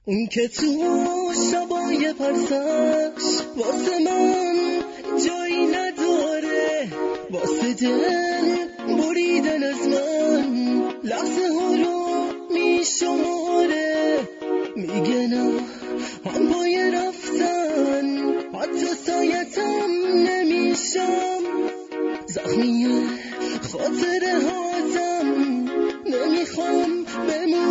اون که تو شبای پرسش واسه من جایی نداره، واسه دل بریدن از من لحظه ها رو میشماره. میگه نه هم پای رفتن حتی سایتم نمیشم، زخمیه خاطره هاتم نمیخوام بمونم.